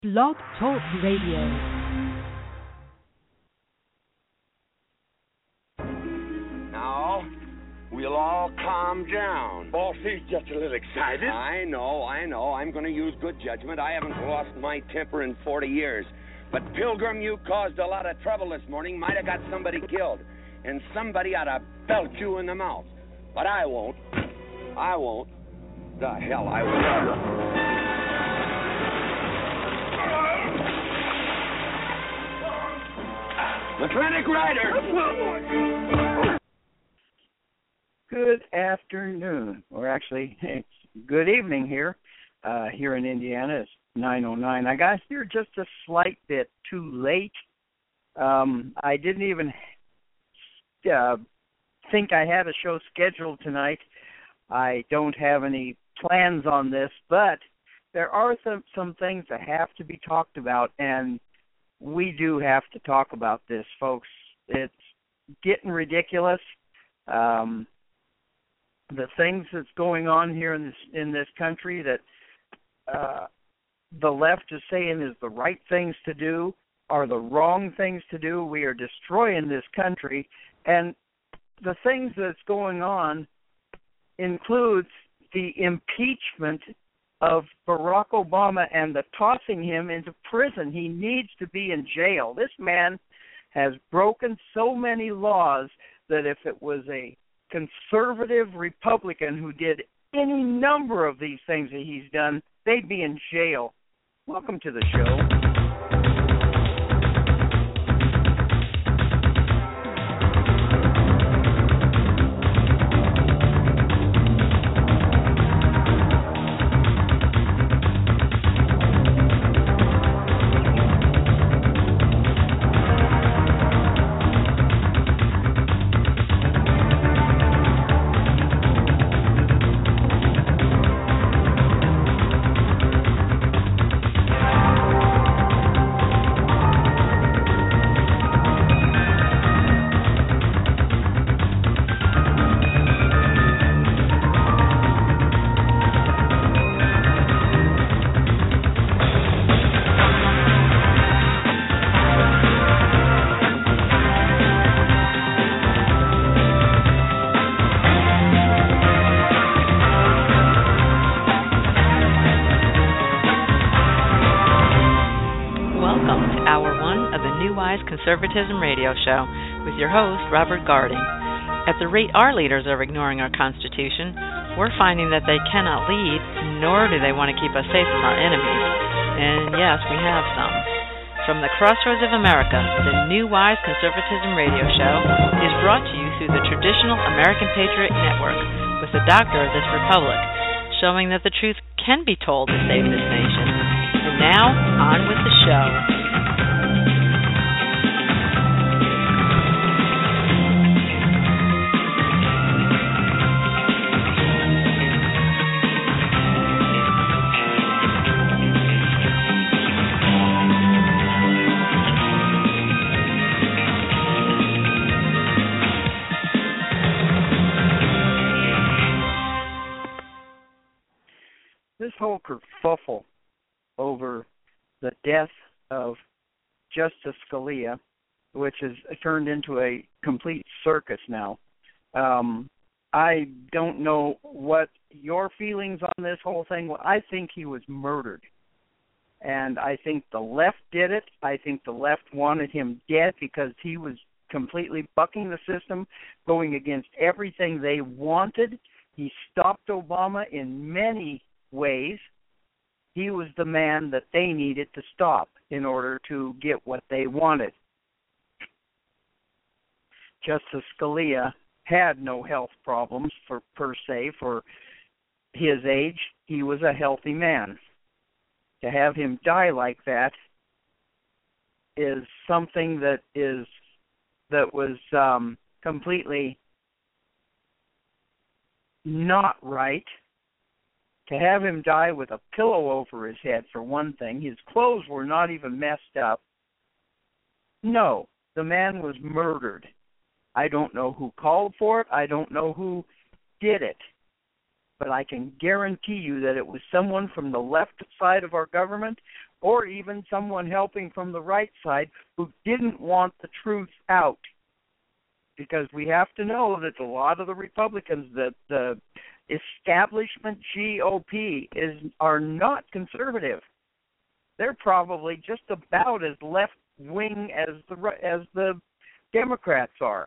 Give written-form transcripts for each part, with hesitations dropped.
Blog Talk Radio. Now, we'll all calm down. Boss, he's just a little excited. I know. I'm going to use good judgment. I haven't lost my temper in 40 years. But, Pilgrim, you caused a lot of trouble this morning. Might have got somebody killed. And somebody ought to belt you in the mouth. But I won't. The hell I won't. Atlantic Rider! Good afternoon, or actually, it's good evening here. Here in Indiana, it's 9:09. I got here just a slight bit too late. I didn't even think I had a show scheduled tonight. I don't have any plans on this, but there are some things that have to be talked about, and we do have to talk about this, folks. It's getting ridiculous. The things that's going on here in this country that the left is saying is the right things to do are the wrong things to do. We are destroying this country, and the things that's going on includes the impeachment of Barack Obama and the tossing him into prison. He needs to be in jail. This man has broken so many laws that if it was a conservative Republican who did any number of these things that he's done, they'd be in jail. Welcome to the show. Conservatism Radio Show with your host, Robert Garding. At the rate our leaders are ignoring our Constitution, we're finding that they cannot lead, nor do they want to keep us safe from our enemies. And yes, we have some. From the crossroads of America, the New Wise Conservatism Radio Show is brought to you through the traditional American Patriot Network with the doctor of this republic, showing that the truth can be told to save this nation. And now, on with the show. This whole kerfuffle over the death of Justice Scalia, which has turned into a complete circus now. I don't know what your feelings on this whole thing. Well, I think he was murdered. And I think the left did it. I think the left wanted him dead because he was completely bucking the system, going against everything they wanted. He stopped Obama in many ways. He was the man that they needed to stop in order to get what they wanted. Justice Scalia had no health problems per se for his age. He was a healthy man. To have him die like that is something that was completely not right. To have him die with a pillow over his head, for one thing. His clothes were not even messed up. No, the man was murdered. I don't know who called for it. I don't know who did it. But I can guarantee you that it was someone from the left side of our government or even someone helping from the right side who didn't want the truth out. Because we have to know that a lot of the Republicans, that the establishment GOP are not conservative. They're probably just about as left-wing as the Democrats are,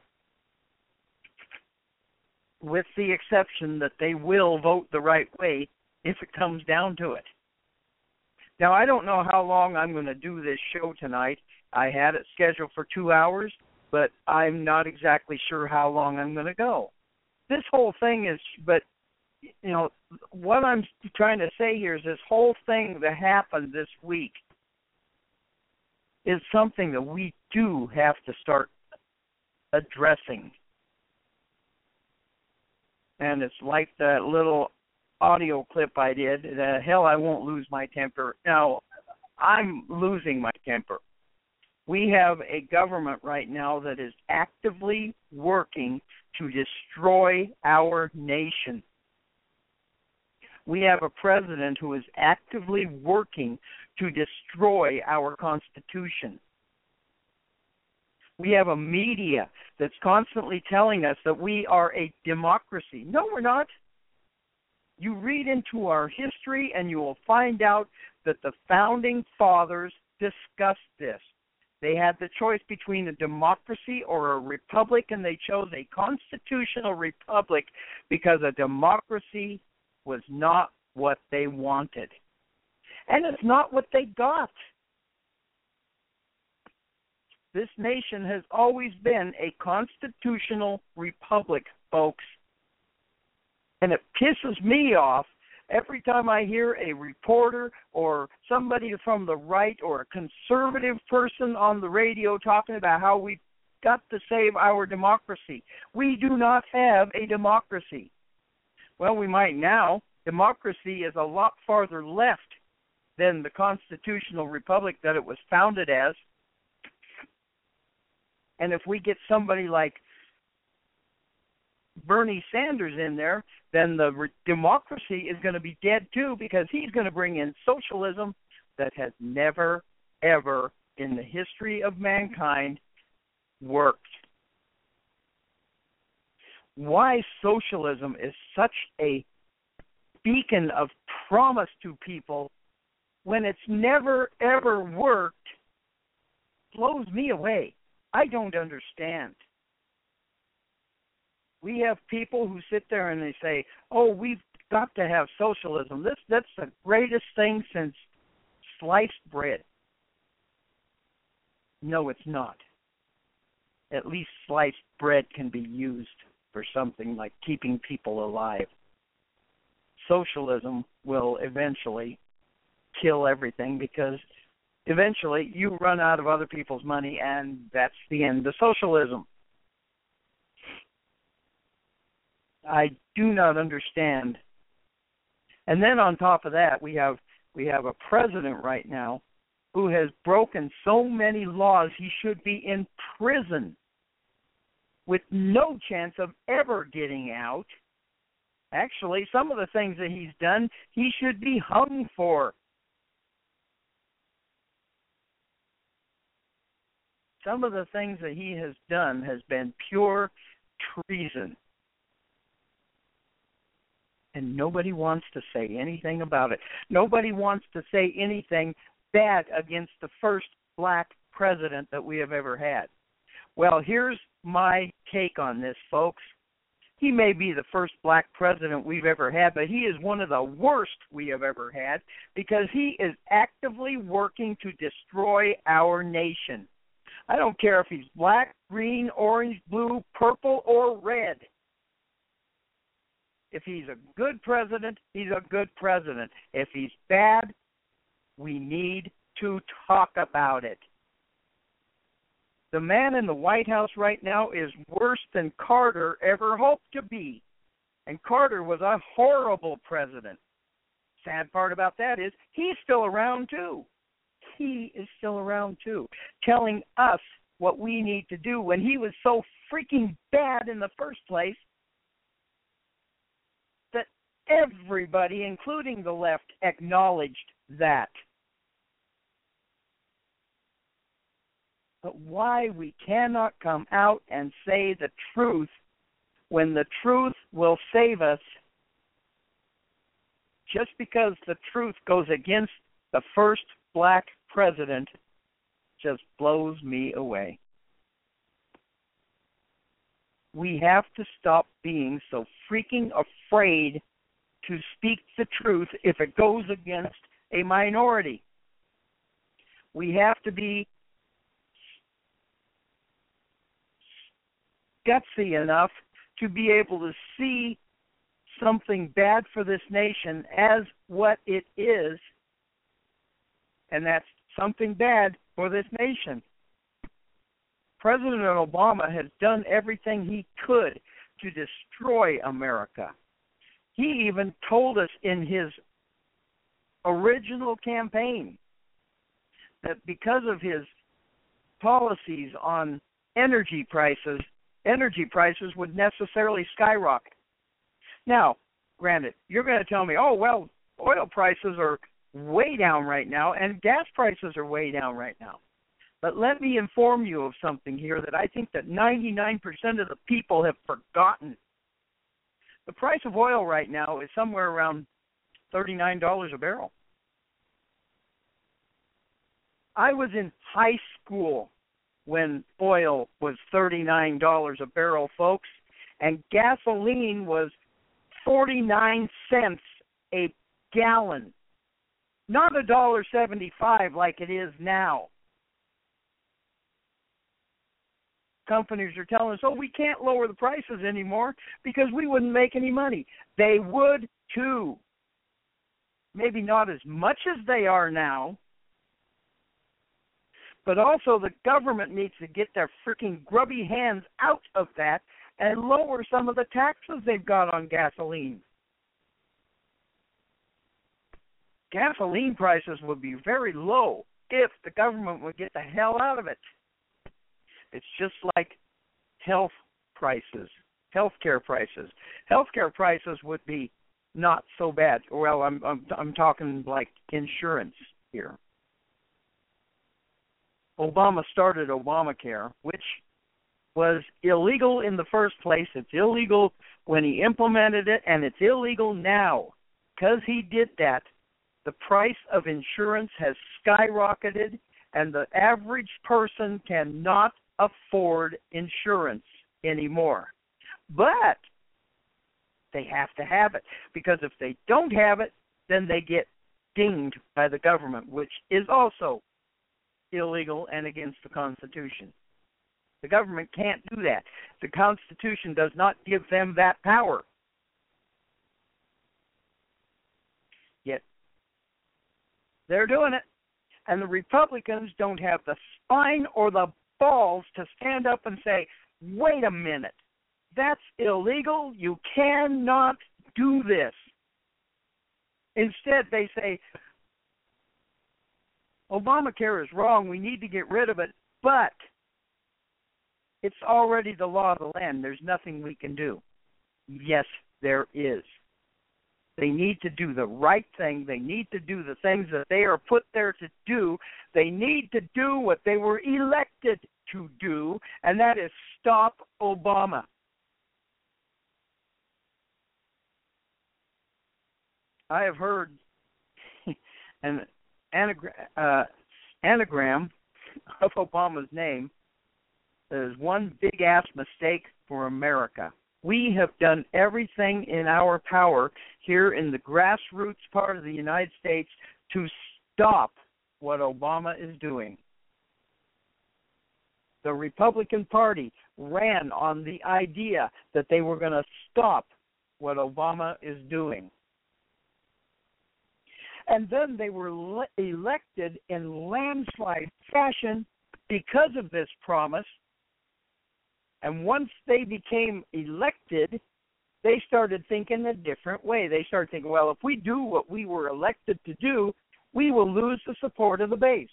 with the exception that they will vote the right way if it comes down to it. Now, I don't know how long I'm going to do this show tonight. I had it scheduled for 2 hours, but I'm not exactly sure how long I'm going to go. This whole thing is, but, you know, what I'm trying to say here is this whole thing that happened this week is something that we do have to start addressing. And it's like that little audio clip I did, hell, I won't lose my temper. Now, I'm losing my temper. We have a government right now that is actively working to destroy our nation. We have a president who is actively working to destroy our Constitution. We have a media that's constantly telling us that we are a democracy. No, we're not. You read into our history and you will find out that the founding fathers discussed this. They had the choice between a democracy or a republic, and they chose a constitutional republic because a democracy was not what they wanted. And it's not what they got. This nation has always been a constitutional republic, folks. And it pisses me off every time I hear a reporter or somebody from the right or a conservative person on the radio talking about how we've got to save our democracy. We do not have a democracy. Well, we might now. Democracy is a lot farther left than the constitutional republic that it was founded as. And if we get somebody like Bernie Sanders in there, then the democracy is going to be dead too, because he's going to bring in socialism that has never, ever in the history of mankind worked. Why socialism is such a beacon of promise to people when it's never, ever worked blows me away. I don't understand. We have people who sit there and they say, oh, we've got to have socialism. That's the greatest thing since sliced bread. No, it's not. At least sliced bread can be used for something like keeping people alive. Socialism will eventually kill everything, because eventually you run out of other people's money, and that's the end of socialism. I do not understand. And then on top of that, we have a president right now who has broken so many laws he should be in prison with no chance of ever getting out. Actually, some of the things that he's done, he should be hung for. Some of the things that he has done has been pure treason. And nobody wants to say anything about it. Nobody wants to say anything bad against the first black president that we have ever had. Well, here's my take on this, folks. He may be the first black president we've ever had, but he is one of the worst we have ever had, because he is actively working to destroy our nation. I don't care if he's black, green, orange, blue, purple, or red. If he's a good president, he's a good president. If he's bad, we need to talk about it. The man in the White House right now is worse than Carter ever hoped to be. And Carter was a horrible president. Sad part about that is he's still around too. He is still around too, telling us what we need to do when he was so freaking bad in the first place that everybody, including the left, acknowledged that. but why we cannot come out and say the truth when the truth will save us, just because the truth goes against the first black president, just blows me away. We have to stop being so freaking afraid to speak the truth if it goes against a minority. We have to be gutsy enough to be able to see something bad for this nation as what it is, and that's something bad for this nation. President Obama has done everything he could to destroy America. He even told us in his original campaign that because of his policies on energy prices would necessarily skyrocket. Now, granted, you're going to tell me, oh, well, oil prices are way down right now and gas prices are way down right now. But let me inform you of something here that I think that 99% of the people have forgotten. The price of oil right now is somewhere around $39 a barrel. I was in high school when oil was $39 a barrel, folks, and gasoline was 49 cents a gallon. Not $1.75 like it is now. Companies are telling us, oh, we can't lower the prices anymore because we wouldn't make any money. They would too. Maybe not as much as they are now, but also the government needs to get their freaking grubby hands out of that and lower some of the taxes they've got on gasoline. Gasoline prices would be very low if the government would get the hell out of it. It's just like health prices, healthcare prices. Healthcare prices would be not so bad. Well, I'm talking like insurance here. Obama started Obamacare, which was illegal in the first place. It's illegal when he implemented it, and it's illegal now. Because he did that, the price of insurance has skyrocketed, and the average person cannot afford insurance anymore. But they have to have it, because if they don't have it, then they get dinged by the government, which is also illegal and against the Constitution. The government can't do that. The Constitution does not give them that power. Yet they're doing it. And the Republicans don't have the spine or the balls to stand up and say, wait a minute, that's illegal. You cannot do this. Instead, they say, Obamacare is wrong. We need to get rid of it. But it's already the law of the land. There's nothing we can do. Yes, there is. They need to do the right thing. They need to do the things that they are put there to do. They need to do what they were elected to do, and that is stop Obama. I have heard an anagram of Obama's name that is one big-ass mistake for America. We have done everything in our power here in the grassroots part of the United States to stop what Obama is doing. The Republican Party ran on the idea that they were going to stop what Obama is doing. And then they were elected in landslide fashion because of this promise. And once they became elected, they started thinking a different way. They started thinking, well, if we do what we were elected to do, we will lose the support of the base.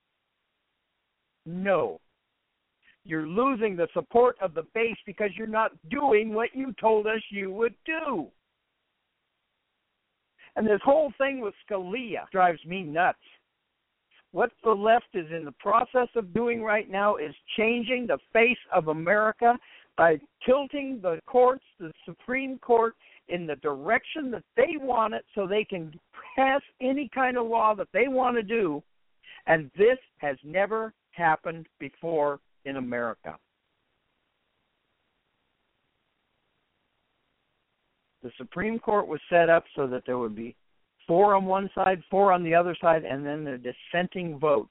No. You're losing the support of the base because you're not doing what you told us you would do. And this whole thing with Scalia drives me nuts. What the left is in the process of doing right now is changing the face of America by tilting the courts, the Supreme Court, in the direction that they want it so they can pass any kind of law that they want to do. And this has never happened before in America. The Supreme Court was set up so that there would be 4 on one side, 4 on the other side, and then the dissenting vote.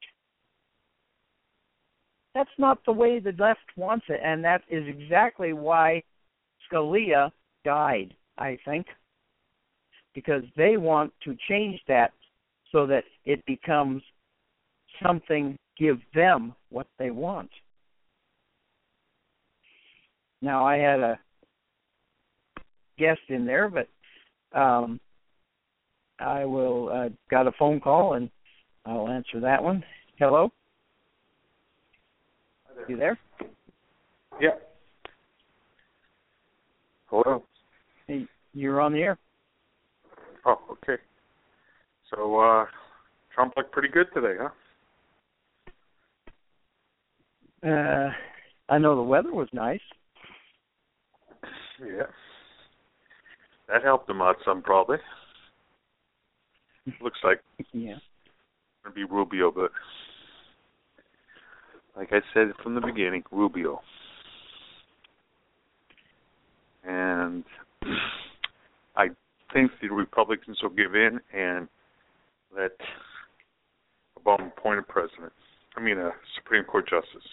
That's not the way the left wants it, and that is exactly why Scalia died, I think, because they want to change that so that it becomes something, give them what they want. Now, I had a guest in there, but I will got a phone call, and I'll answer that one. Hello? You there? Yeah. Hello? Hey, you're on the air. Oh, okay. So, Trump looked pretty good today, huh? I know the weather was nice. Yeah. That helped him out some, probably. Looks like Yeah. It'll be Rubio, but like I said from the beginning, Rubio. And I think the Republicans will give in and let Obama appoint a Supreme Court justice.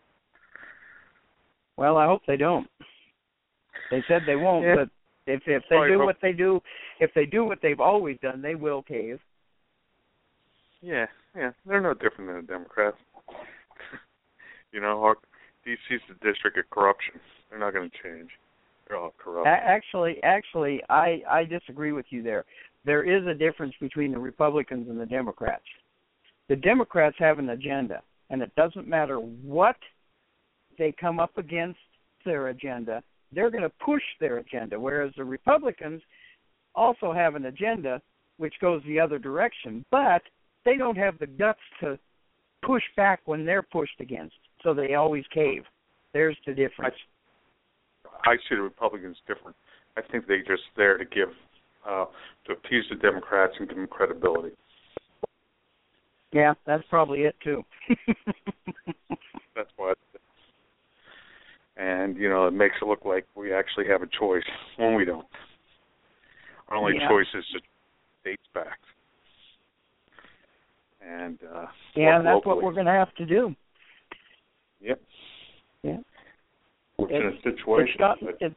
Well, I hope they don't. They said they won't, Yeah. but if they do what they do, if they do what they've always done, they will cave. Yeah, they're no different than the Democrats. You know, D.C.'s the district of corruption. They're not going to change. They're all corrupt. Actually, I disagree with you there. There is a difference between the Republicans and the Democrats. The Democrats have an agenda, and it doesn't matter what they come up against their agenda, they're going to push their agenda, whereas the Republicans also have an agenda which goes the other direction, but they don't have the guts to push back when they're pushed against, so they always cave. There's the difference. I see the Republicans different. I think they're just there to give, to appease the Democrats and give them credibility. Yeah, that's probably it, too. That's what. And, you know, it makes it look like we actually have a choice when we don't. Our only choice is to states back. And and that's what we're going to have to do. Yep. Yeah. We're in a situation.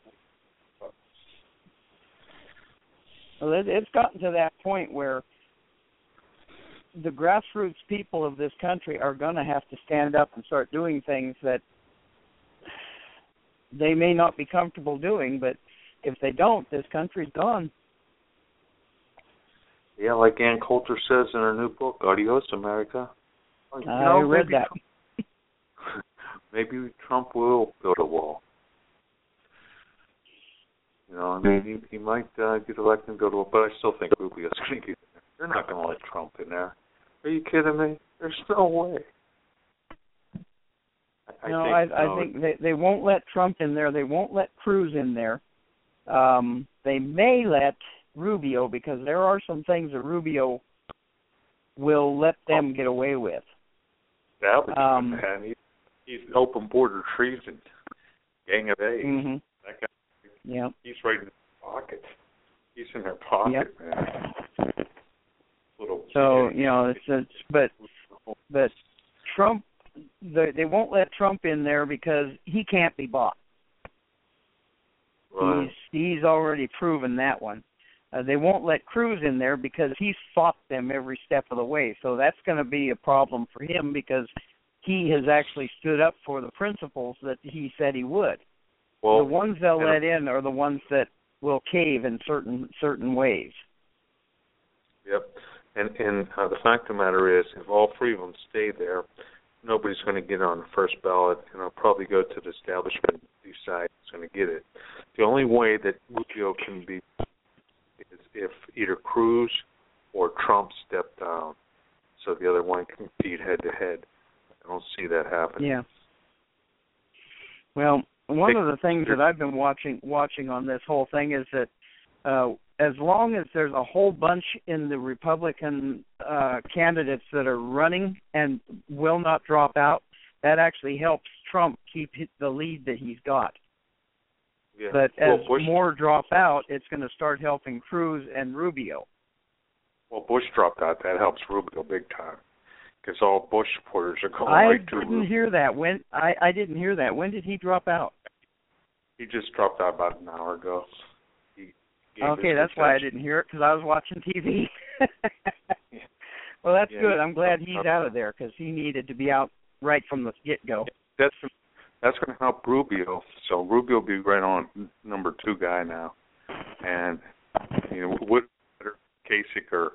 It's gotten to that point where the grassroots people of this country are going to have to stand up and start doing things that they may not be comfortable doing, but if they don't, this country's gone. Yeah, like Ann Coulter says in her new book, Adios, America. I read that. Maybe Trump will build a wall. You know, I mean, he might get elected and go to a, but I still think Rubio's going to get in there. They're not going to let Trump in there. Are you kidding me? There's no way. I think they won't let Trump in there. They won't let Cruz in there. They may let Rubio, because there are some things that Rubio will let them get away with. That would be bad. He's open border treason, Gang of Eight. Mm-hmm. That guy. Yeah. He's right in their pocket. He's in their pocket, man. So but Trump, they won't let Trump in there because he can't be bought. Right. He's already proven that one. They won't let Cruz in there because he's fought them every step of the way. So that's going to be a problem for him because he has actually stood up for the principles that he said he would. Well, the ones they'll let in are the ones that will cave in certain ways. Yep. And the fact of the matter is, if all three of them stay there, nobody's going to get on the first ballot, and I'll probably go to the establishment and decide who's going to get it. The only way that Rubio can be is if either Cruz or Trump step down. so the other one can compete head to head. I don't see that happening. Yeah. Well, one of the things that I've been watching on this whole thing is that as long as there's a whole bunch in the Republican candidates that are running and will not drop out, that actually helps Trump keep the lead that he's got. Yeah. But as more drop out, it's going to start helping Cruz and Rubio. Well, Bush dropped out. That helps Rubio big time, because all Bush supporters are going right to Rubio. I didn't hear that. I didn't hear that. When did he drop out? He just dropped out about an hour ago. Okay, that's why I didn't hear it, because I was watching TV. Well, that's good. I'm glad he's out of there, because he needed to be out right from the get-go. That's going to help Rubio. So Rubio will be right on number 2 guy now. And, would Kasich or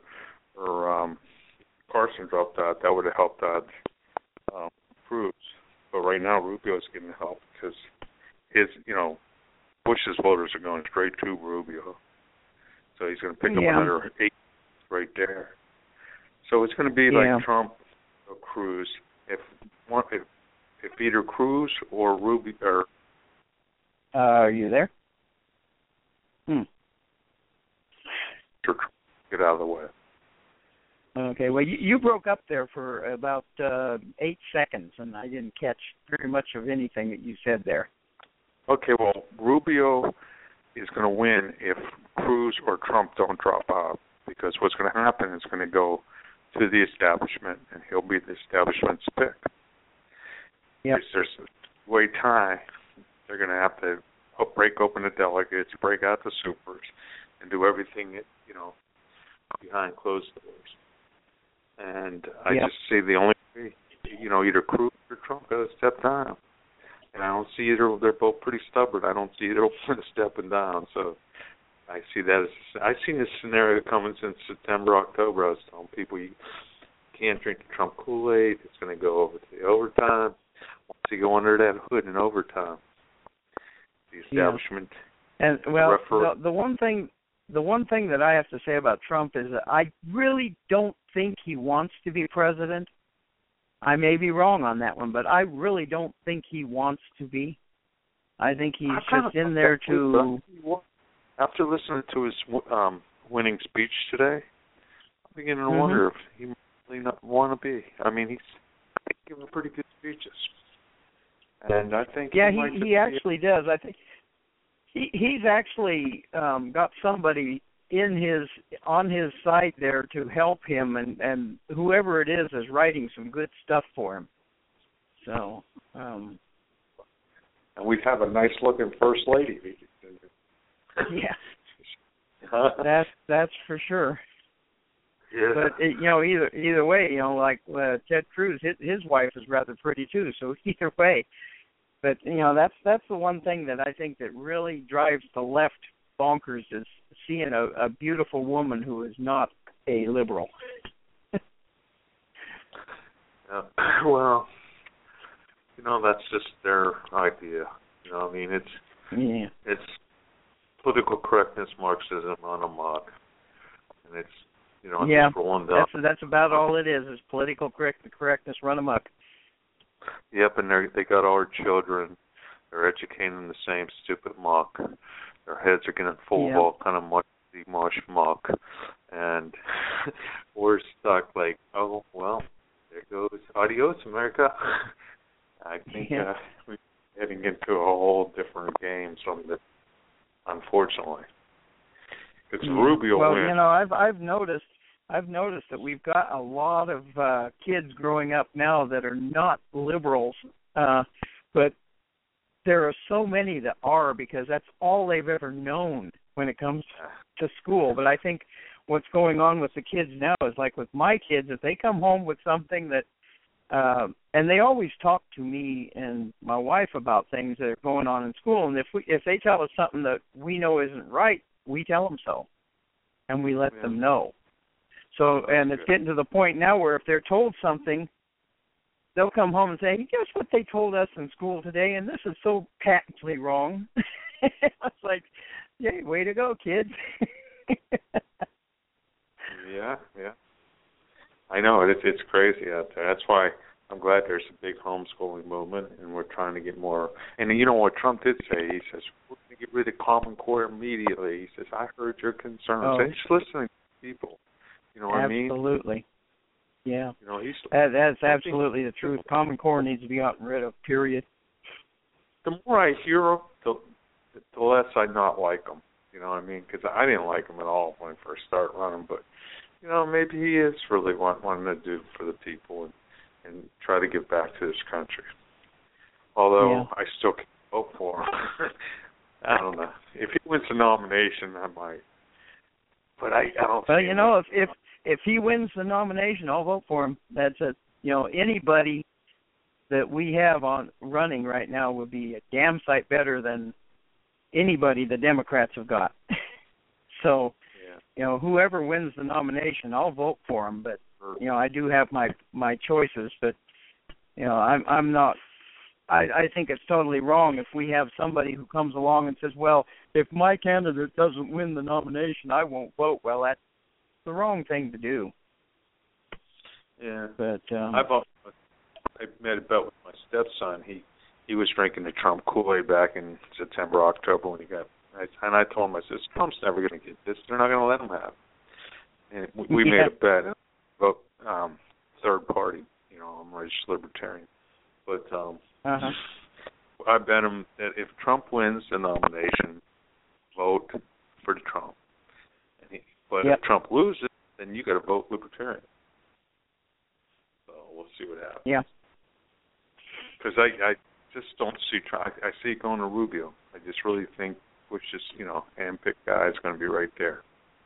Carson dropped out, that would have helped out Cruz. But right now, Rubio's getting help because his, Bush's voters are going straight to Rubio. So he's going to pick up another 8 right there. So it's going to be like Trump or Cruz. If either Cruz or Rubio or are you there? Get out of the way. Okay, well, you broke up there for about 8 seconds, and I didn't catch very much of anything that you said there. Okay, well, Rubio is going to win if Cruz or Trump don't drop out, because what's going to happen is going to go to the establishment, and he'll be the establishment's pick. Yep. If there's a way tie, they're going to have to break open the delegates, break out the supers, and do everything, behind closed doors. And I just see the only way, either Cruz or Trump got to step down. And I don't see either. They're both pretty stubborn. I don't see either one stepping down. So I see that as I've seen this scenario coming since September, October. I was telling people you can't drink the Trump Kool-Aid. It's going to go over to the overtime. Once you go under that hood in overtime, the establishment. And the one thing that I have to say about Trump is that I really don't think he wants to be president. I may be wrong on that one, but I really don't think he wants to be. I think he's just in there to... After listening to his winning speech today, I'm beginning to wonder if he really not want to be. I mean, he's giving pretty good speeches. And I think he actually does. I think he's actually got somebody on his side there to help him, and whoever it is writing some good stuff for him. So, and we have a nice looking first lady. Yeah, that's for sure. Yeah. But either way, like Ted Cruz, his wife is rather pretty too. So either way, but that's the one thing that I think that really drives the left bonkers is seeing a beautiful woman who is not a liberal. Well, that's just their idea. I mean, it's political correctness Marxism on a mock, and it's just rolling down. That's about all it is political correctness run amok. Yep, and they got all our children. They're educating them the same stupid muck. Their heads are getting full of all kind of mush muck, and we're stuck like, oh well, there goes adios, America. I think we're heading into a whole different game from this, unfortunately. It's Rubio win. I've noticed that we've got a lot of kids growing up now that are not liberals, but there are so many that are, because that's all they've ever known when it comes to school. But I think what's going on with the kids now is like with my kids, if they come home with something that, and they always talk to me and my wife about things that are going on in school, and if they tell us something that we know isn't right, we tell them so, and we let them know. So, and it's getting to the point now where if they're told something, they'll come home and say, hey, guess what they told us in school today, and this is so patently wrong. It's like, yay, way to go, kids. Yeah. I know it's crazy out there. That's why I'm glad there's a big homeschooling movement, and we're trying to get more. And you know what Trump did say? He says we're going to get rid of Common Core immediately. He says I heard your concerns. And he's listening to people. You know what I mean? Absolutely. Yeah. You know, that's absolutely the truth. Common Core needs to be gotten rid of. Period. The more I hear him, the less I not like him. You know what I mean? Because I didn't like him at all when I first started running, but you know, maybe he is really wanting to do for the people and try to give back to this country. Although I still can't vote for him. I don't know. If he wins the nomination, I might. But I don't. Well, you know, if he wins the nomination, I'll vote for him. That's a anybody that we have on running right now would be a damn sight better than anybody the Democrats have got. So. You know, whoever wins the nomination, I'll vote for him. But you know, I do have my choices. But you know, I'm not. I think it's totally wrong if we have somebody who comes along and says, "Well, if my candidate doesn't win the nomination, I won't vote." Well, that's the wrong thing to do. Yeah. But I made a bet with my stepson. He was drinking the Trump Kool-Aid back in September, October when he got. And I told him, I said, Trump's never going to get this. They're not going to let him have it. And we made a bet about third party. You know, I'm a registered libertarian. But I bet him that if Trump wins the nomination, vote for Trump. But if Trump loses, then you got to vote libertarian. So we'll see what happens. Yeah. Because I just don't see Trump. I see it going to Rubio. I just really think which is, you know, handpicked guy is going to be right there.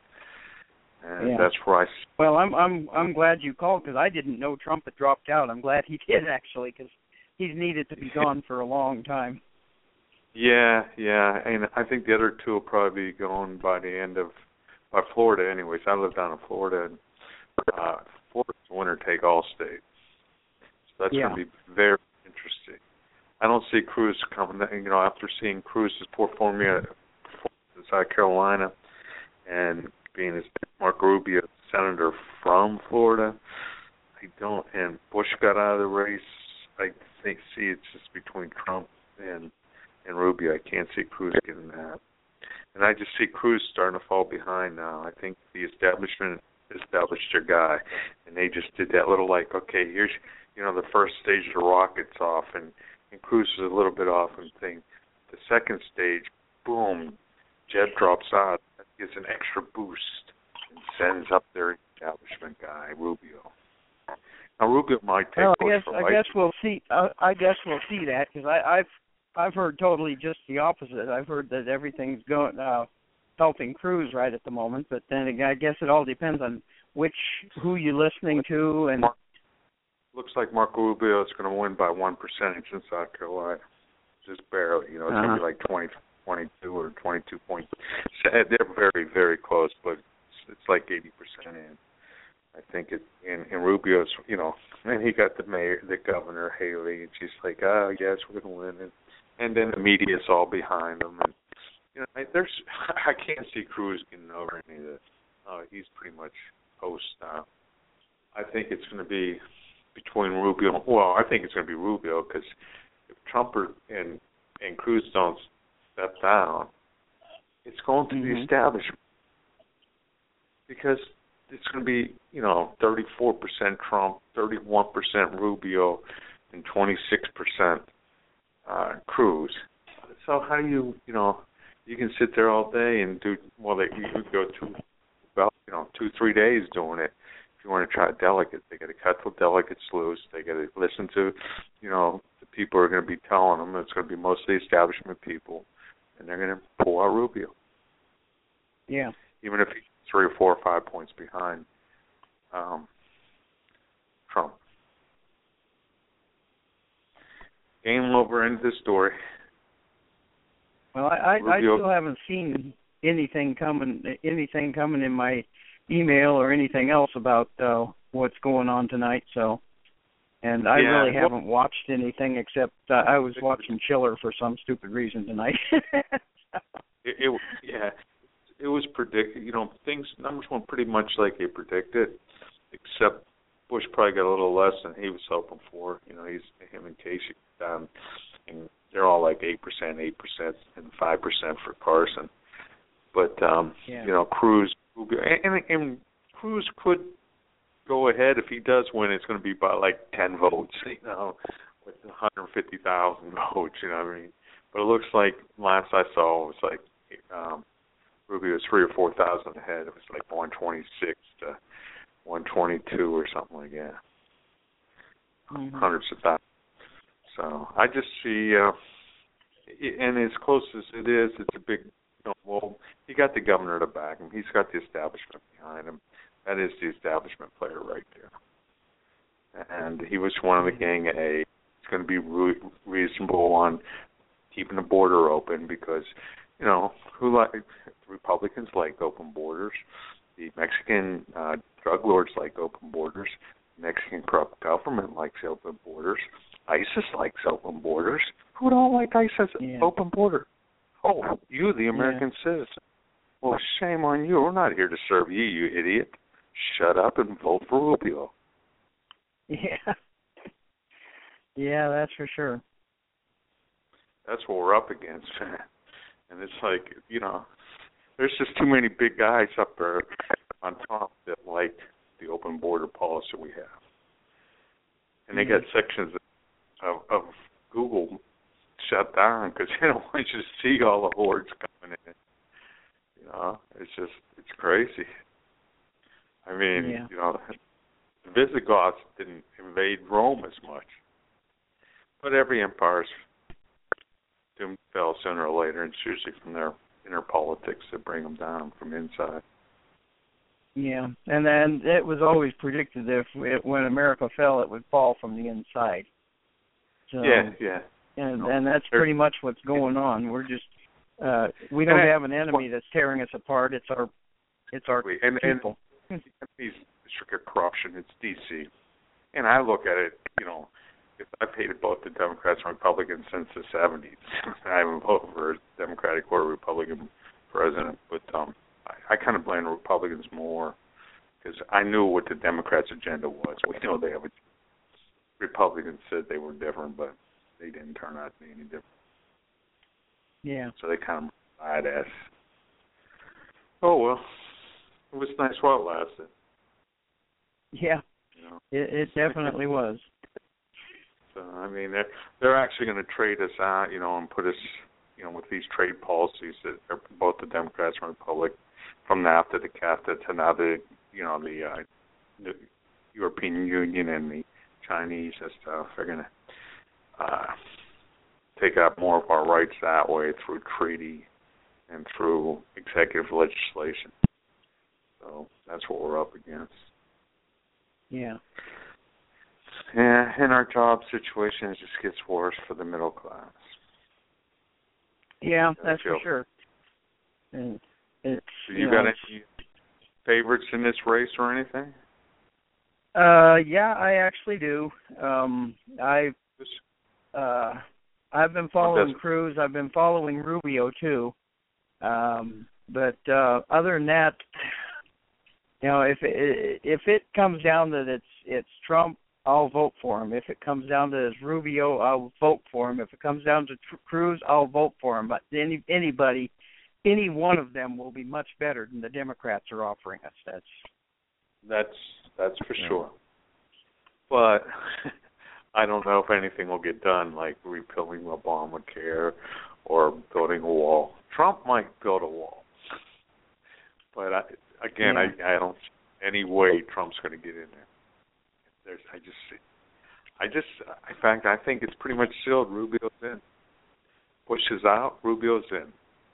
And that's where I... Well, I'm glad you called because I didn't know Trump had dropped out. I'm glad he did, actually, because he's needed to be gone for a long time. Yeah, and I think the other two will probably be gone by the end of... by Florida, anyways. I live down in Florida, and Florida's winner-take-all state. So that's going to be very interesting. I don't see Cruz coming, you know, after seeing Cruz's performance in South Carolina and being Marco Rubio, senator from Florida, I don't, and Bush got out of the race. I see it's just between Trump and Rubio. I can't see Cruz getting that. And I just see Cruz starting to fall behind now. I think the establishment established their guy, and they just did that little like, okay, here's, you know, the first stage of the rockets off, and Cruz is a little bit off and thing. The second stage, boom, Jeb drops out. That gives an extra boost and sends up their establishment guy, Rubio. Now Rubio might take. Well, I guess we'll see. I guess we'll see that because I've heard totally just the opposite. I've heard that everything's going helping Cruz right at the moment, but then again, I guess it all depends on who you're listening to and. Looks like Marco Rubio is going to win by 1% in South Carolina, just barely. You know, it's going to be like 22 or 22 points. They're very, very close, but it's like 80% in. I think it. And Rubio's, you know, and he got the mayor, the governor Haley, and she's like, oh yes, we're going to win, and then the media's all behind them, and you know, I can't see Cruz getting over any of this. He's pretty much post now. I think it's going to be between Rubio. Well, I think it's going to be Rubio because if Trump and Cruz don't step down, it's going to the establishment because it's going to be, you know, 34% Trump, 31% Rubio, and 26% Cruz. So how do you know, you can sit there all day and do, well, you could go about, you know, 2-3 days doing it. You want to try delegates, they got to cut the delegates loose. They got to listen to, you know, the people who are going to be telling them. It's going to be mostly establishment people, and they're going to pull out Rubio. Yeah. Even if he's 3 or 4 or 5 points behind Trump. Game over. End the story. Well, I still haven't seen anything coming in my email or anything else about what's going on tonight. So, and I really haven't watched anything except I was watching Chiller for some stupid reason tonight. It was predicted. You know, numbers went pretty much like they predicted, except Bush probably got a little less than he was hoping for. You know, him and Casey, and they're all like 8%, and 5% for Carson. But you know, Cruz, and Cruz could go ahead. If he does win, it's going to be by like 10 votes. You know, with 150,000 votes. You know what I mean? But it looks like last I saw it was like Rubio was 3,000 or 4,000 ahead. It was like 126 to 122 or something like that. Hundreds of thousands. So I just see, and as close as it is, it's a big. You know, well, he got the governor to back him. He's got the establishment behind him. That is the establishment player right there. And he was one of the Gang A. He's going to be reasonable on keeping the border open because, you know, Republicans like open borders. The Mexican drug lords like open borders. Mexican corrupt government likes open borders. ISIS likes open borders. Who don't like ISIS open border? Oh, you, the American citizen. Well, shame on you. We're not here to serve you, you idiot. Shut up and vote for Rubio. Yeah. Yeah, that's for sure. That's what we're up against. And it's like, you know, there's just too many big guys up there on top that like the open border policy we have. And they got sections of Google shut down because they don't want you to see all the hordes coming in. You know, it's crazy. I mean, you know, the Visigoths didn't invade Rome as much. But every empire's doomed fell sooner or later, and it's usually from their inner politics that bring them down from inside. Yeah, and then it was always predicted that when America fell, it would fall from the inside. So, yeah. And that's pretty much what's going on. We're just we don't have an enemy that's tearing us apart. It's our people. And these district of corruption, it's D.C. And I look at it, you know, if I've hated both the Democrats and Republicans since the 70s. I haven't voted for a Democratic or a Republican president, but I kind of blame the Republicans more because I knew what the Democrats' agenda was. We know they have a Republicans said they were different, but they didn't turn out to be any different. Yeah. So they kind of badass. Oh, well. It was nice while it lasted. Yeah. You know? It definitely was. So, I mean, they're actually going to trade us out, you know, and put us, you know, with these trade policies that are both the Democrats and Republic, from NAFTA to CAFTA to now the European Union and the Chinese and stuff. They're going to take out more of our rights that way through treaty and through executive legislation. So that's what we're up against. Yeah. And our job situation just gets worse for the middle class. Yeah, that's for sure. And it's, so you got any favorites in this race or anything? Yeah, I actually do. I've been following Cruz. I've been following Rubio too. But other than that, you know, if it comes down that it's Trump, I'll vote for him. If it comes down to Rubio, I'll vote for him. If it comes down to Cruz, I'll vote for him. But any one of them will be much better than the Democrats are offering us. That's for sure. But I don't know if anything will get done, like repealing Obamacare or building a wall. Trump might build a wall, but I don't see any way Trump's going to get in there. In fact, I think it's pretty much sealed. Rubio's in. Bush is out. Rubio's in.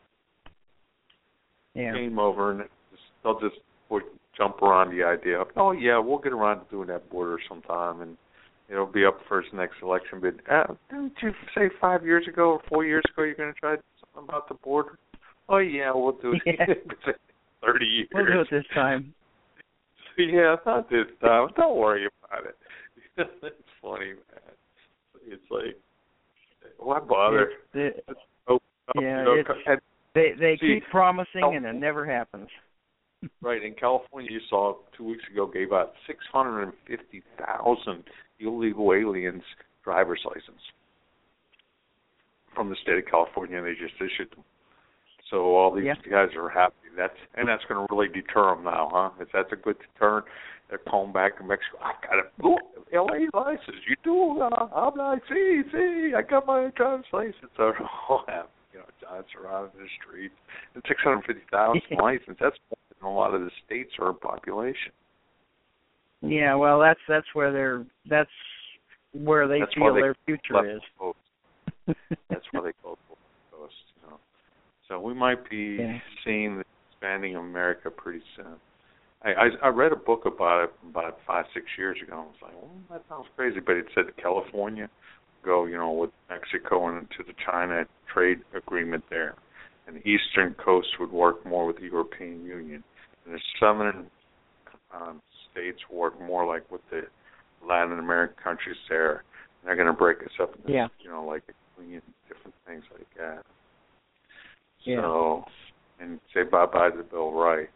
Yeah. Game over, and they'll just jump around the idea of, oh yeah, we'll get around to doing that border sometime, and it'll be up for his next election. But didn't you say 5 years ago or 4 years ago you're going to try something about the border? Oh yeah, we'll do it. Yeah. 30 years. We'll do it this time. Yeah, not this time. Don't worry about it. It's funny, man. It's like, why bother? They keep promising and it never happens. Right. In California, you saw 2 weeks ago gave out 650,000 illegal aliens driver's license from the state of California, and they just issued them. So all these guys are happy. That's going to really deter them now, huh? That's a good deterrent. They're calling back to Mexico. I got a LA license. You do? I'm like, see, I got my driver's license. So they're all happy. Giants around in the streets. And 650,000 license. That's more than a lot of the states are in population. Yeah, well, that's where they feel their future is. That's why they go to the coast, So we might be seeing the expanding of America pretty soon. I read a book about it about 5-6 years ago. I was like, well, that sounds crazy, but it said California go, with Mexico and to the China trade agreement there, and the eastern coast would work more with the European Union, and the southern states work more like with the Latin American countries there. And they're going to break us up into, like different things like that. Yeah. So, and say bye-bye to the Bill of Rights.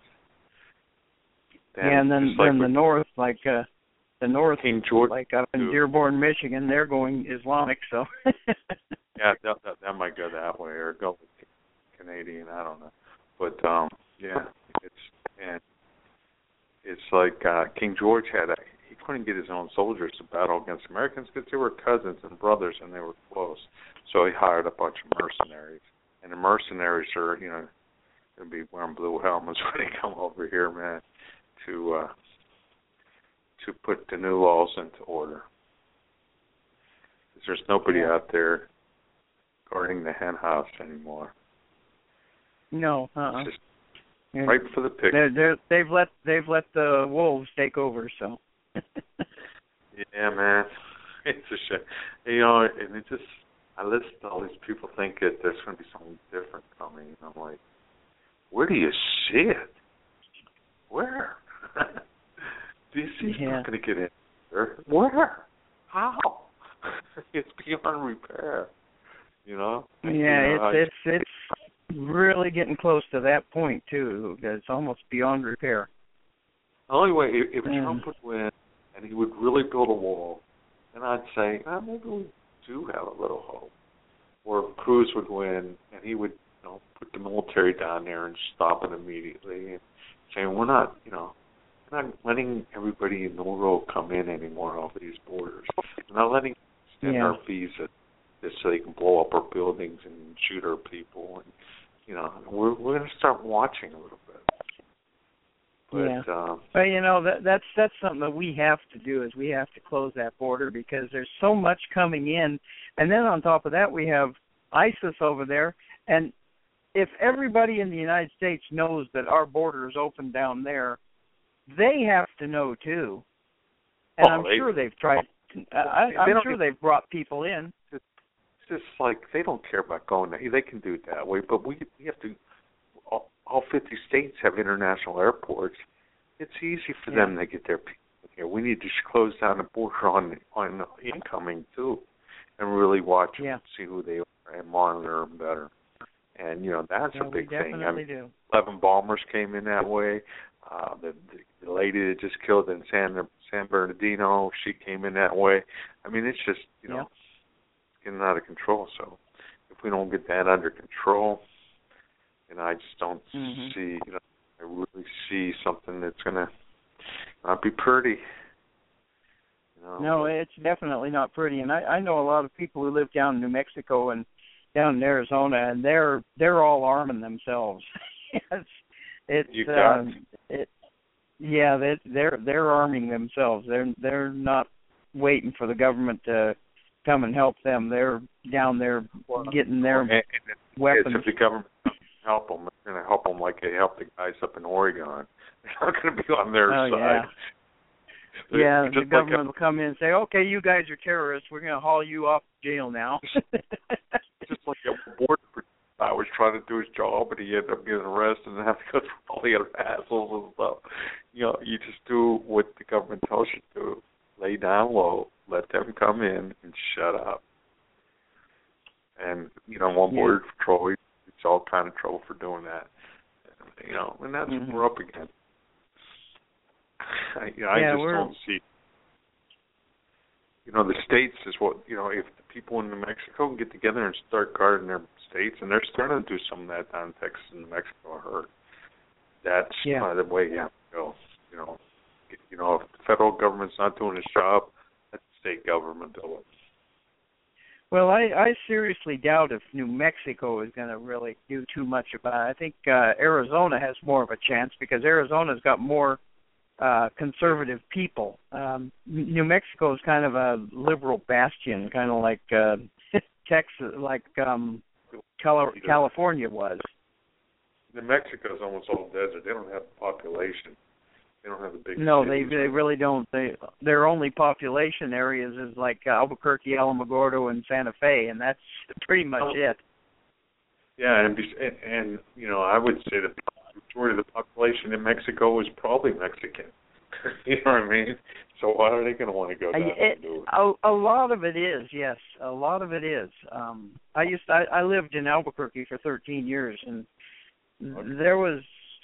And then the north, King George, like up in Dearborn, Michigan, they're going Islamic, so. Yeah, that might go that way, or go with Canadian, I don't know. But, it's like King George he couldn't get his own soldiers to battle against Americans because they were cousins and brothers and they were close. So he hired a bunch of mercenaries. And the mercenaries are, going to be wearing blue helmets when they come over here, man, to put the new laws into order. Because there's nobody out there guarding the hen house anymore. No, It's just right for the pick. They've let the wolves take over, so. Yeah, man, it's a shame. And it just, I listen to all these people think that there's going to be something different coming. And I'm like, where do you see it? Where? DC's not going to get in there. Where? How? It's beyond repair. Yeah, it's really getting close to that point too. It's almost beyond repair. The only way, if Trump would win and he would really build a wall, then I'd say, maybe we do have a little hope. Or if Cruz would win and he would, put the military down there and stop it immediately and saying we're not letting everybody in the world come in anymore off of these borders. We're not letting extend our visa just so they can blow up our buildings and shoot our people. And we're going to start watching a little bit. But, that's something that we have to do is we have to close that border because there's so much coming in, and then on top of that we have ISIS over there, and if everybody in the United States knows that our border is open down there, they have to know too. And I'm sure they've tried. I'm sure they've brought people in. It's just like they don't care about going there. They can do it that way, but we have to. All 50 states have international airports. It's easy for them to get their people here. We need to close down the border on incoming too, and really watch them, see who they are, and monitor them better. And that's a big thing. 11 bombers came in that way. The lady that just killed in San Bernardino, she came in that way. I mean, it's just it's getting out of control. So if we don't get that under control, I just don't see. I really see something that's gonna not be pretty. No, it's definitely not pretty. And I know a lot of people who live down in New Mexico and down in Arizona, and they're all arming themselves. They're arming themselves. They're not waiting for the government to come and help them. They're down there getting their weapons. If the government doesn't help them, they're going to help them like they helped the guys up in Oregon. They're not going to be on their side. Yeah, the government will come in and say, okay, you guys are terrorists. We're going to haul you off to jail now. Just like a border I was trying to do his job, but he ended up getting arrested and have to go through all the other hassles and stuff. You just do what the government tells you to do. Lay down low, let them come in, and shut up. And, on Border Patrol, it's all kind of trouble for doing that. and that's what we're up against. I just don't see. The states is what, if the people in New Mexico can get together and start guarding their states, and they're starting to do some of that down in Texas and New Mexico, I heard. That's kind of the way you have to go. If the federal government's not doing its job, let the state government do it. Well, I seriously doubt if New Mexico is going to really do too much about it. I think Arizona has more of a chance because Arizona's got more conservative people. New Mexico is kind of a liberal bastion, kind of like Texas, like California was. New Mexico is almost all desert. They don't have the population. They don't have the big. No, cities. they really don't. Their only population areas is like Albuquerque, Alamogordo, and Santa Fe, and that's pretty much it. Yeah, and I would say that the majority of the population in Mexico is probably Mexican. You know what I mean? So why are they going to want to go down and do it? A lot of it is, yes. A lot of it is. I lived in Albuquerque for 13 years, and there was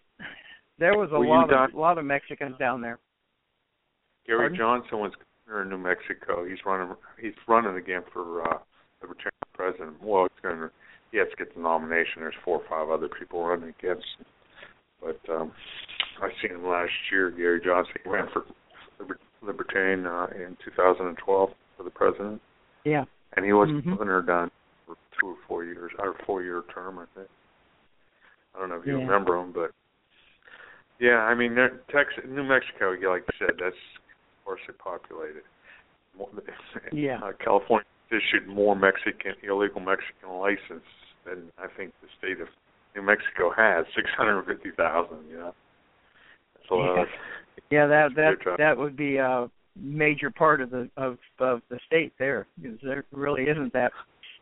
a lot of Mexicans down there. Gary Pardon? Johnson was governor in New Mexico. He's running again for Libertarian president. Well, he has to get the nomination. There's 4 or 5 other people running against him. But I seen him last year. Gary Johnson, he ran for Libertarian in 2012 for the president. Yeah. And he was governor down for 2 or 4 years, or 4-year term, I think. I don't know if you remember him, but yeah, I mean, Texas, New Mexico, like you said, that's sparsely populated. California issued more illegal Mexican license than I think the state of New Mexico has, 650,000. That's a lot. That would be a major part of the state there, because there really isn't that.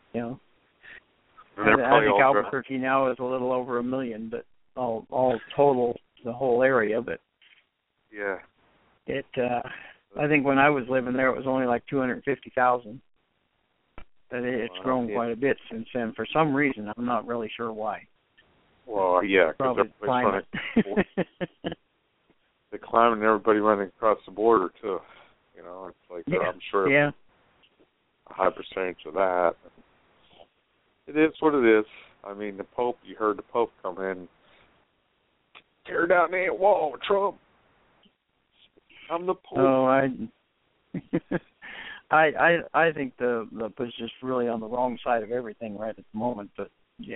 I think Albuquerque now is a little over 1 million, but all total, the whole area. But I think when I was living there, it was only like 250,000. But it's grown quite a bit since then. For some reason, I'm not really sure why. Well, yeah, because climate. The climate and everybody running across the border too. It's like I'm sure a high percentage of that. It is what it is. I mean, the Pope. You heard the Pope come in, tear down that wall, Trump. I'm the Pope. Oh, I think the Pope's just really on the wrong side of everything right at the moment. But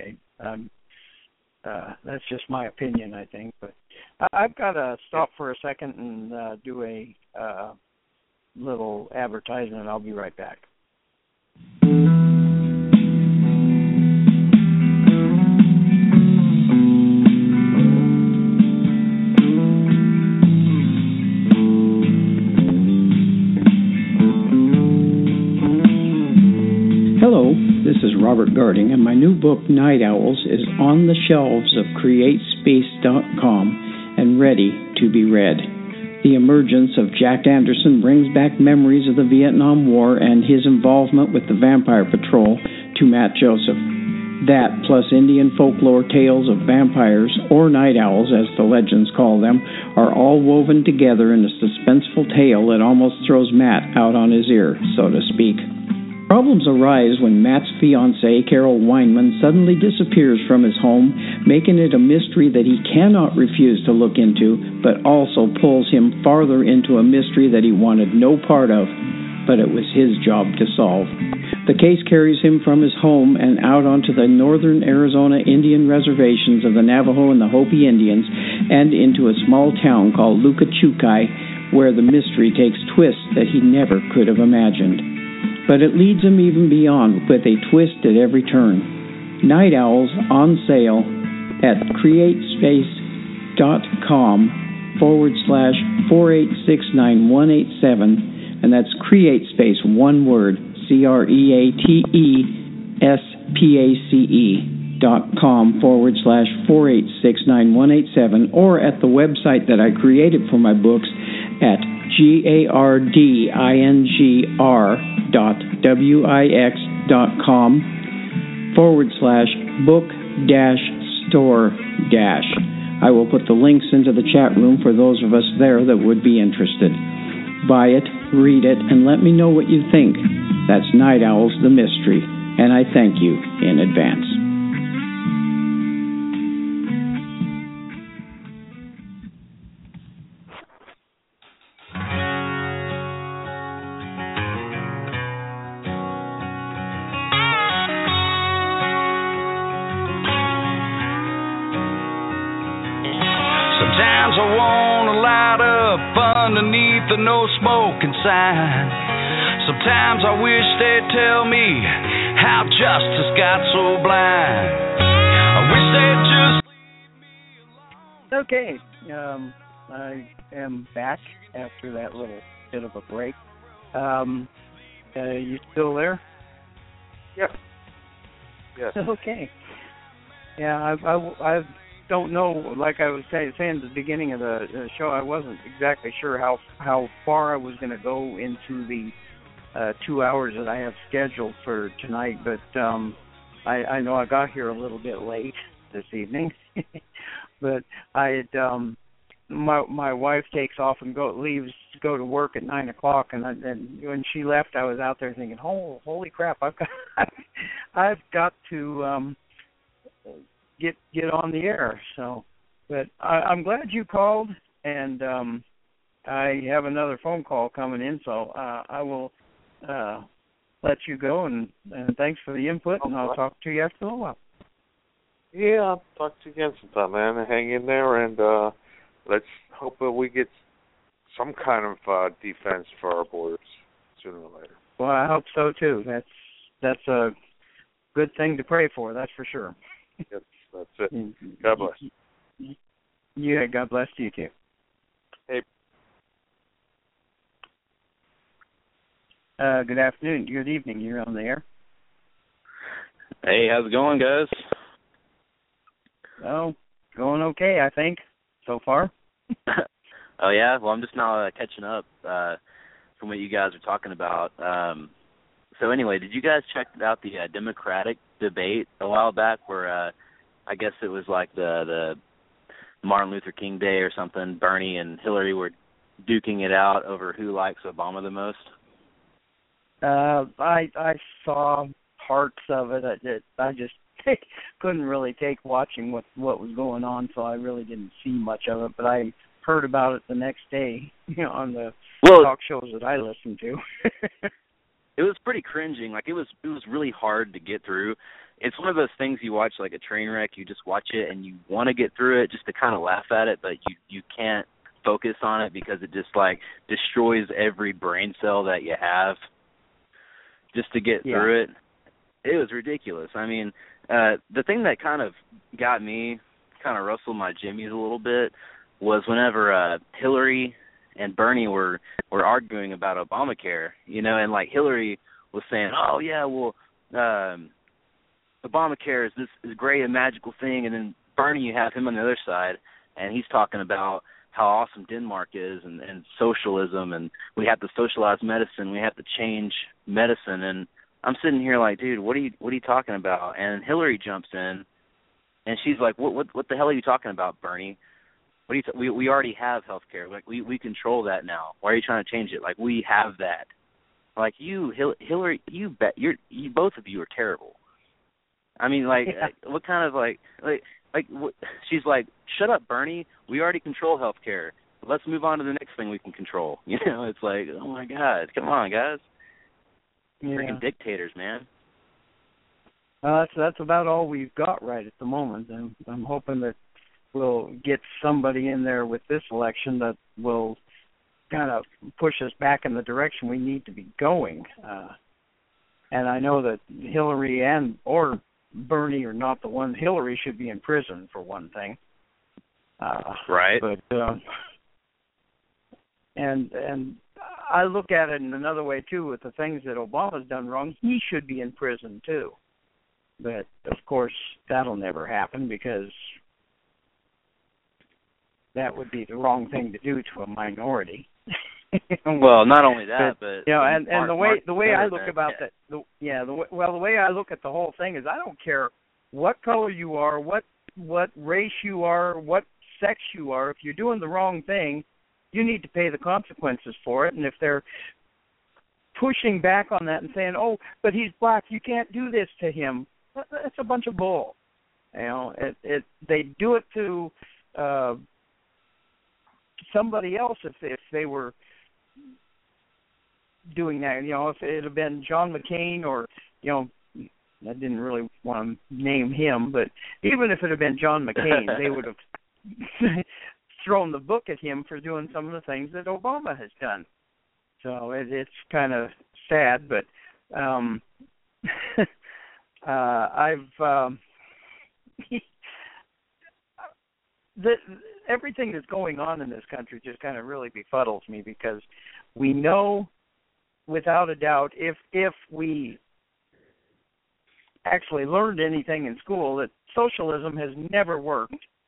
that's just my opinion, I think. But I've got to stop for a second and do a little advertisement. I'll be right back. Hello, this is Robert Garding, and my new book, Night Owls, is on the shelves of CreateSpace.com and ready to be read. The emergence of Jack Anderson brings back memories of the Vietnam War and his involvement with the Vampire Patrol to Matt Joseph. That, plus Indian folklore tales of vampires, or night owls as the legends call them, are all woven together in a suspenseful tale that almost throws Matt out on his ear, so to speak. Problems arise when Matt's fiancée, Carol Weinman, suddenly disappears from his home, making it a mystery that he cannot refuse to look into, but also pulls him farther into a mystery that he wanted no part of, but it was his job to solve. The case carries him from his home and out onto the northern Arizona Indian reservations of the Navajo and the Hopi Indians, and into a small town called Lukachukai, where the mystery takes twists that he never could have imagined. But it leads him even beyond, with a twist at every turn. Night Owls on sale at CreateSpace.com/4869187, and that's Create Space, one word, CreateSpace.com/4869187, or at the website that I created for my books at gardingr.wix.com/book-store-. I will put the links into the chat room for those of us there that would be interested. Buy it, read it, and let me know what you think. That's Night Owls the Mystery, and I thank you in advance. Sometimes I want to light up underneath the no smoking sign. Sometimes I wish they'd tell me how justice got so blind. I wish they'd just leave me alone. Okay, I am back after that little bit of a break. You still there? Yes. Yes. Okay. Yeah, I don't know. Like I was saying at the beginning of the show, I wasn't exactly sure how far I was going to go into the 2 hours that I have scheduled for tonight, but I know I got here a little bit late this evening. But I had my wife takes off and leaves to go to work at 9 o'clock, and when she left, I was out there thinking, holy crap, I've got to get on the air. So, but I'm glad you called, and I have another phone call coming in, so I will let you go, and thanks for the input, and I'll talk to you after a little while. Yeah, I'll talk to you again sometime, man. Hang in there, and let's hope that we get some kind of defense for our borders sooner or later. Well, I hope so too. That's a good thing to pray for. That's for sure. Yes, that's it. God bless. Yeah, God bless you too. Hey. Good afternoon. Good evening. You're on the air. Hey, how's it going, guys? Oh, going okay, I think, so far. Oh, yeah? Well, I'm just now catching up from what you guys are talking about. So anyway, did you guys check out the Democratic debate a while back where I guess it was like the Martin Luther King Day or something, Bernie and Hillary were duking it out over who likes Obama the most? I saw parts of it. I just couldn't really take watching what was going on, so I really didn't see much of it. But I heard about it the next day, on the talk shows that I listened to. It was pretty cringing. Like it was really hard to get through. It's one of those things you watch like a train wreck. You just watch it and you want to get through it just to kind of laugh at it, but you can't focus on it because it just like destroys every brain cell that you have just to get through it. It was ridiculous. I mean, the thing that kind of got me, kind of rustled my jimmies a little bit, was whenever Hillary and Bernie were arguing about Obamacare, and like Hillary was saying, oh yeah, well, Obamacare is this great and magical thing, and then Bernie, you have him on the other side, and he's talking about how awesome Denmark is and socialism, and we have to socialize medicine, we have to change medicine, and I'm sitting here like, dude, what are you talking about? And Hillary jumps in, and she's like, what the hell are you talking about, Bernie? What are you we already have health care. Like we control that now. Why are you trying to change it? Like we have that. Like you, Hillary, you both of you are terrible. I mean, like what kind of like what, she's like, shut up, Bernie. We already control health care. Let's move on to the next thing we can control. It's like, oh my God, come on, guys. Freaking dictators, man. That's about all we've got right at the moment. I'm hoping that we'll get somebody in there with this election that will kind of push us back in the direction we need to be going. And I know that Hillary or Bernie are not the one. Hillary should be in prison for one thing. Right. But and I look at it in another way too. With the things that Obama's done wrong, he should be in prison too. But of course, that'll never happen because that would be the wrong thing to do to a minority. Well, not only that, but and the way I look about that, the way I look at the whole thing is I don't care what color you are, what race you are, what sex you are. If you're doing the wrong thing, you need to pay the consequences for it. And if they're pushing back on that and saying, oh, but he's black, you can't do this to him, that's a bunch of bull. You know, they do it to somebody else if they were doing that. You know, if it had been John McCain or, you know, I didn't really want to name him, but even if it had been John McCain, they would have thrown the book at him for doing some of the things that Obama has done. So it's kind of sad, but everything that's going on in this country just kind of really befuddles me, because we know without a doubt, if we actually learned anything in school, that socialism has never worked.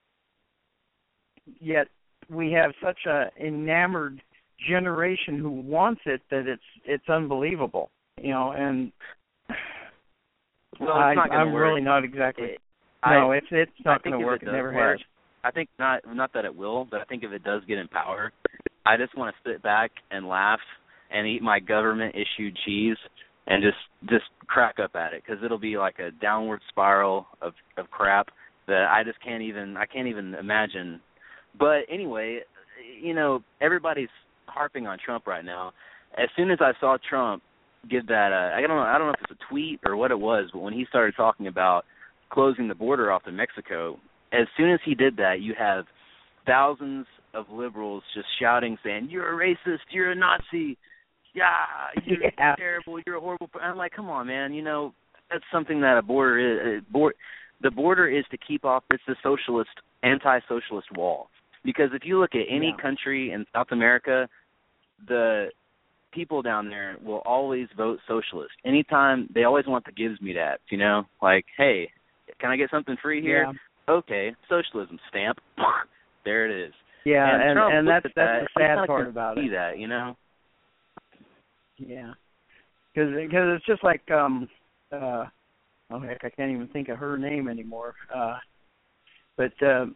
Yet we have such a enamored generation who wants it that it's unbelievable, you know. And well, it's not I'm work. Really not exactly. It's not going to work. It never has. I think not that it will, but I think if it does get in power, I just want to sit back and laugh and eat my government-issued cheese and just crack up at it, because it'll be like a downward spiral of crap that I can't even imagine. But anyway, you know, everybody's harping on Trump right now. As soon as I saw Trump give that, I don't know if it's a tweet or what it was, but when he started talking about closing the border off to Mexico, as soon as he did that, you have thousands of liberals just shouting, saying, "You're a racist, you're a Nazi, you're terrible, you're a horrible." I'm like, come on, man. You know, that's something that a border is. The border is to keep off. It's the anti-socialist wall. Because if you look at any country in South America, the people down there will always vote socialist. Anytime, they always want the gives me that, you know? Like, hey, can I get something free here? Yeah. Okay, socialism stamp. There it is. Yeah, and that's the sad part about about it. See that, you know? Yeah. Because it's just like, oh, heck, I can't even think of her name anymore. But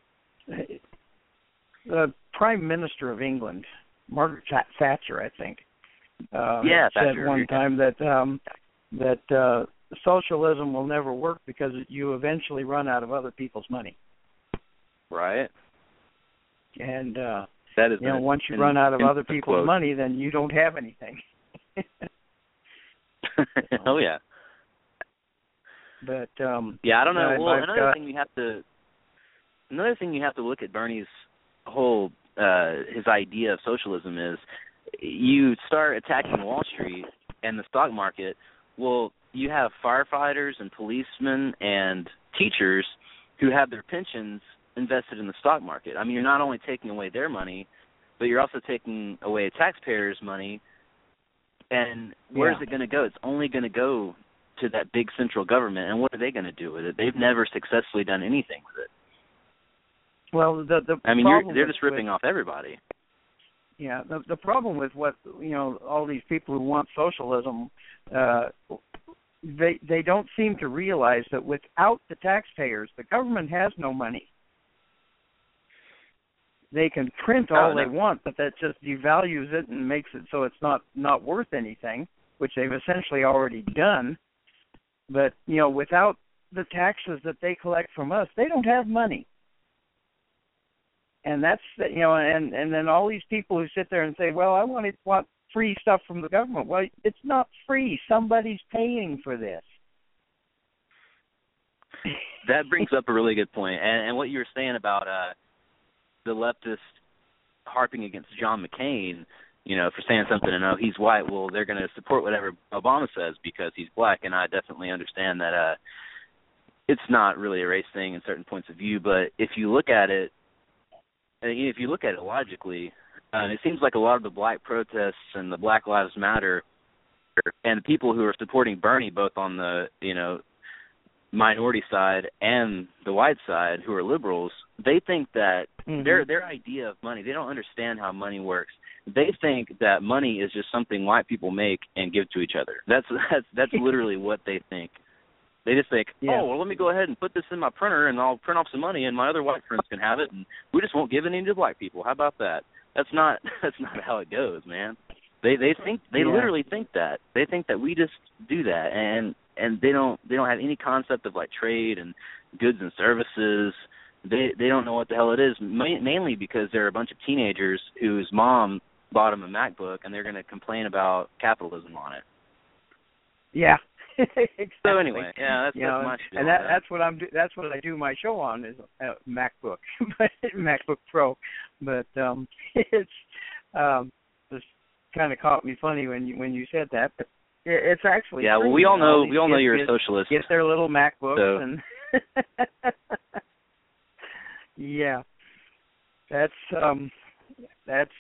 the Prime Minister of England, Margaret Thatcher, I think, said one time that socialism will never work because you eventually run out of other people's money. Right. And that is, you know, once you run out of other people's money, then you don't have anything. Oh yeah. But I don't know. Well, another thing you have to look at Bernie's whole his idea of socialism is, you start attacking Wall Street and the stock market. Well, you have firefighters and policemen and teachers who have their pensions invested in the stock market. I mean, you're not only taking away their money, but you're also taking away taxpayers' money. And where's it going to go? It's only going to go to that big central government. And what are they going to do with it? They've never successfully done anything with it. Well, they're just ripping off everybody. Yeah, the problem with what, you know, all these people who want socialism, they don't seem to realize that without the taxpayers, the government has no money. They can print all they want, but that just devalues it and makes it so it's not worth anything, which they've essentially already done. But, you know, without the taxes that they collect from us, they don't have money. And that's, you know, and then all these people who sit there and say, well, I want free stuff from the government. Well, it's not free. Somebody's paying for this. That brings up a really good point. And what you were saying about the leftists harping against John McCain, you know, for saying something and, oh, he's white, well, they're going to support whatever Obama says because he's black. And I definitely understand that it's not really a race thing in certain points of view. But if you look at it, logically, it seems like a lot of the black protests and the Black Lives Matter and the people who are supporting Bernie, both on the, you know, minority side and the white side, who are liberals, they think that their idea of money, they don't understand how money works. They think that money is just something white people make and give to each other. That's literally what they think. They just think, Yeah. oh, well, let me go ahead and put this in my printer, and I'll print off some money, and my other white friends can have it, and we just won't give any to black people. How about that? That's not how it goes, man. They literally think that. They think that we just do that, and they don't have any concept of like trade and goods and services. They don't know what the hell it is, mainly because they're a bunch of teenagers whose mom bought them a MacBook, and they're going to complain about capitalism on it. Yeah. Exactly. So anyway, yeah, that's my spiel. And that's what that's what I do my show on is MacBook, MacBook Pro. But it's just kind of caught me funny when you said that. But it's actually yeah. true. Well, we all know you're a socialist. Get their little MacBooks so. and yeah, that's that's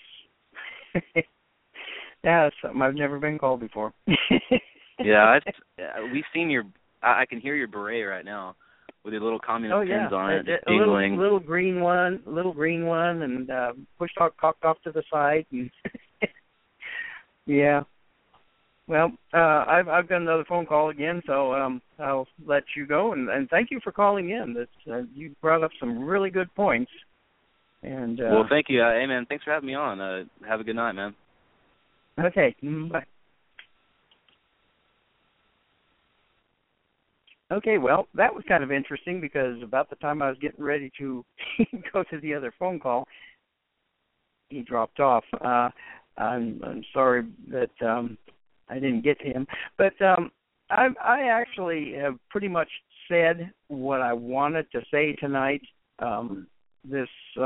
something I've never been called before. Yeah, we've seen your. I can hear your beret right now with your little communist pins on it, just jingling. Little green one, and cocked off to the side, and yeah. Well, I've got another phone call again, so I'll let you go, and thank you for calling in. That's you brought up some really good points. And well, thank you. Hey, man, thanks for having me on. Have a good night, man. Okay, bye. Okay, well, that was kind of interesting because about the time I was getting ready to go to the other phone call, he dropped off. I'm sorry that I didn't get to him, but I actually have pretty much said what I wanted to say tonight. This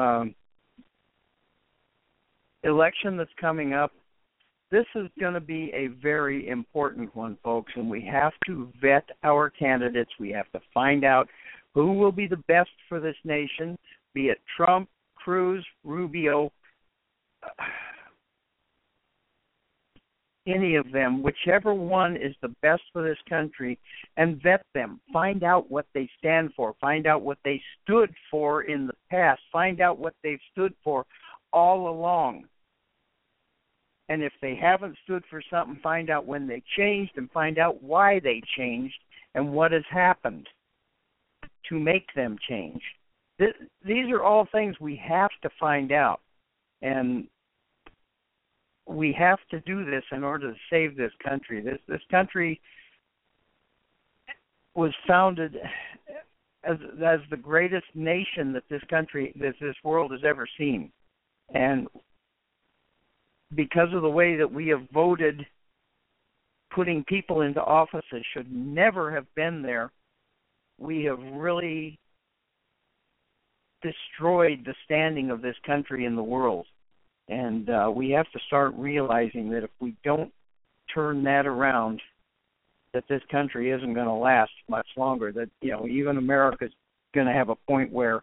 election that's coming up, this is going to be a very important one, folks, and we have to vet our candidates. We have to find out who will be the best for this nation, be it Trump, Cruz, Rubio, any of them, whichever one is the best for this country, and vet them. Find out what they stand for. Find out what they stood for in the past. Find out what they've stood for all along. And if they haven't stood for something, find out when they changed and find out why they changed and what has happened to make them change. These are all things we have to find out. And we have to do this in order to save this country. This country was founded as the greatest nation that this world has ever seen. And because of the way that we have voted, putting people into office that should never have been there, we have really destroyed the standing of this country in the world. And we have to start realizing that if we don't turn that around, that this country isn't going to last much longer, that, even America's going to have a point where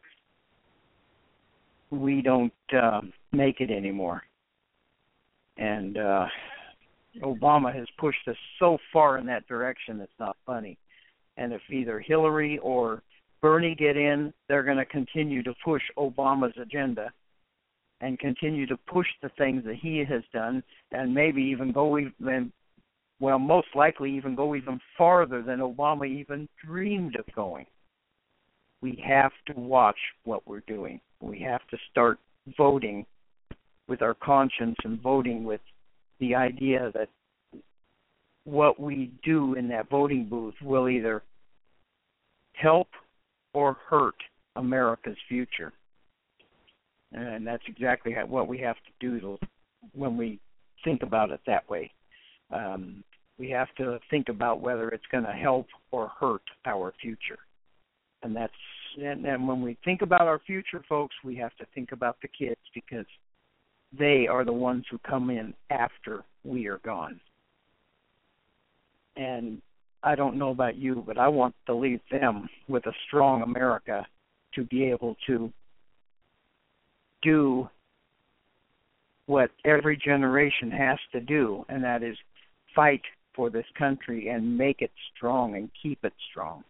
we don't make it anymore. And Obama has pushed us so far in that direction, it's not funny. And if either Hillary or Bernie get in, they're going to continue to push Obama's agenda and continue to push the things that he has done, and maybe even most likely even go even farther than Obama even dreamed of going. We have to watch what we're doing. We have to start voting with our conscience and voting with the idea that what we do in that voting booth will either help or hurt America's future. And that's exactly what we have to do when we think about it that way. We have to think about whether it's going to help or hurt our future. And when we think about our future, folks, we have to think about the kids because they are the ones who come in after we are gone. And I don't know about you, but I want to leave them with a strong America to be able to do what every generation has to do, and that is fight for this country and make it strong and keep it strong.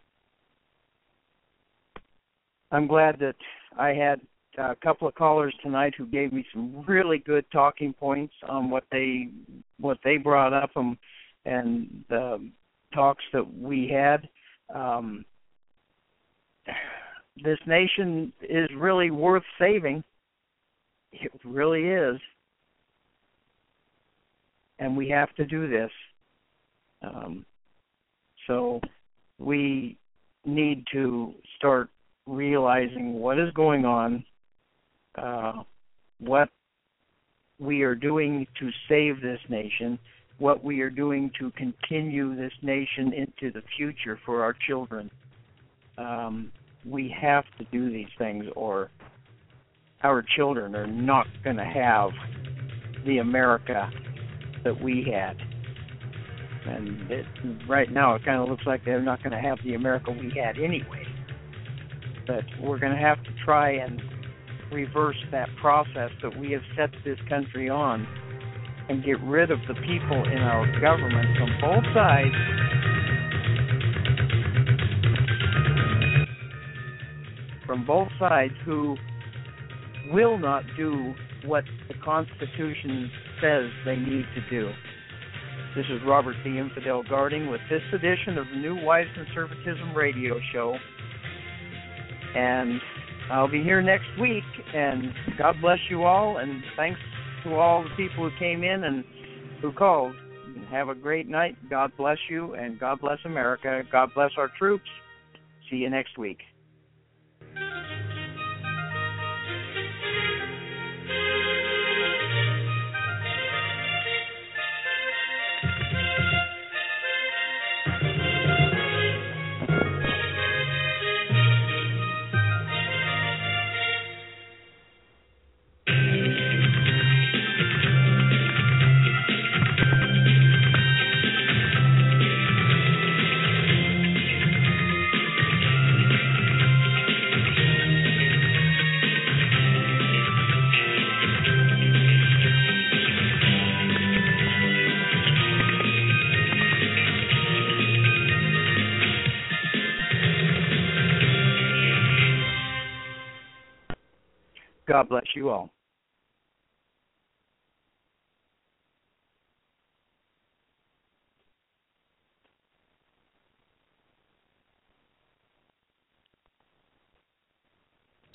I'm glad that I had a couple of callers tonight who gave me some really good talking points on what they brought up and the talks that we had. This nation is really worth saving. It really is. And we have to do this. So we need to start realizing what is going on, what we are doing to save this nation, what we are doing to continue this nation into the future for our children. We have to do these things, or our children are not going to have the America that we had. And right now it kind of looks like they're not going to have the America we had anyway. But we're going to have to try and reverse that process that we have set this country on and get rid of the people in our government from both sides who will not do what the Constitution says they need to do. This is Robert the Infidel Garding with this edition of the New Wise Conservatism Radio Show. And I'll be here next week, and God bless you all, and thanks to all the people who came in and who called. Have a great night. God bless you, and God bless America. God bless our troops. See you next week. God bless you all.